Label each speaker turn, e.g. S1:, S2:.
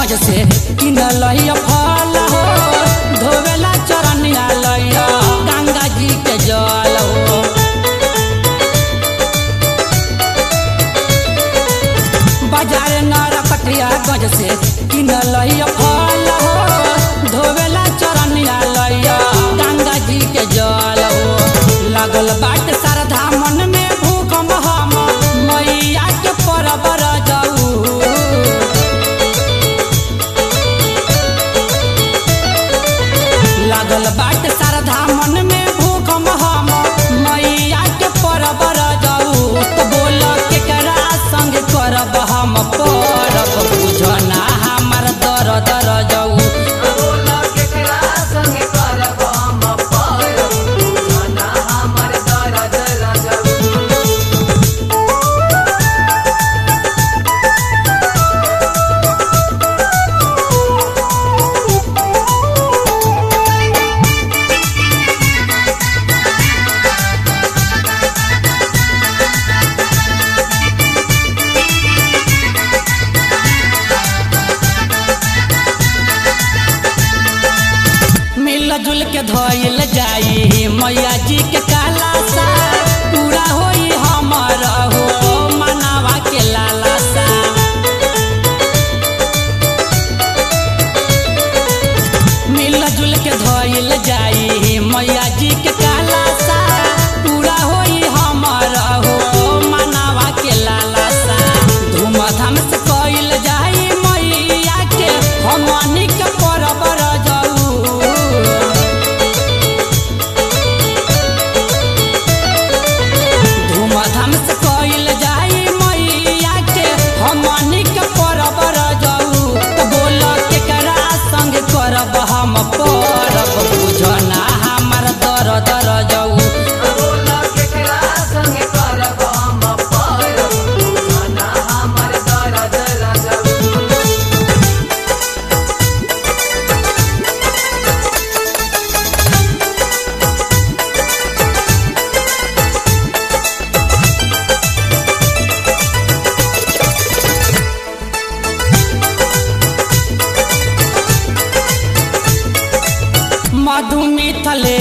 S1: गज से किनल फल हो धोवेला चरनिया लैया गंगा जी के जल हो। बाजार नरकटिया गज से किनल फल हो धोवेला चरनिया लैया गंगा जी के जल हो। लागल बाट श्रद्धा मन में भूखम हम मैया के परबर जाऊ। लागल बाट श्रद्धा मन में भूखम हम मैया के परबर जाऊ। तो बोल केकरा संग करब हम परब बुझना हमार दर दर जाऊ। मिलजुल के धोइल जाई मैया जी के काला सा पूरा होई हमर हो मनावा के लाला सा। मिलजुल के धोइल जाई मैया जी के काला सा पूरा होई हमर हो मनावा के लाला सा। धूमधाम से कइल जाई मैया के हमनी के परबर धूमधाम से कइल जाई मैया के हमनी के परबर जाऊ। तो बोल केकरा संग करब हम परब बुझना हमार दर दर जाऊ। मधु मिथले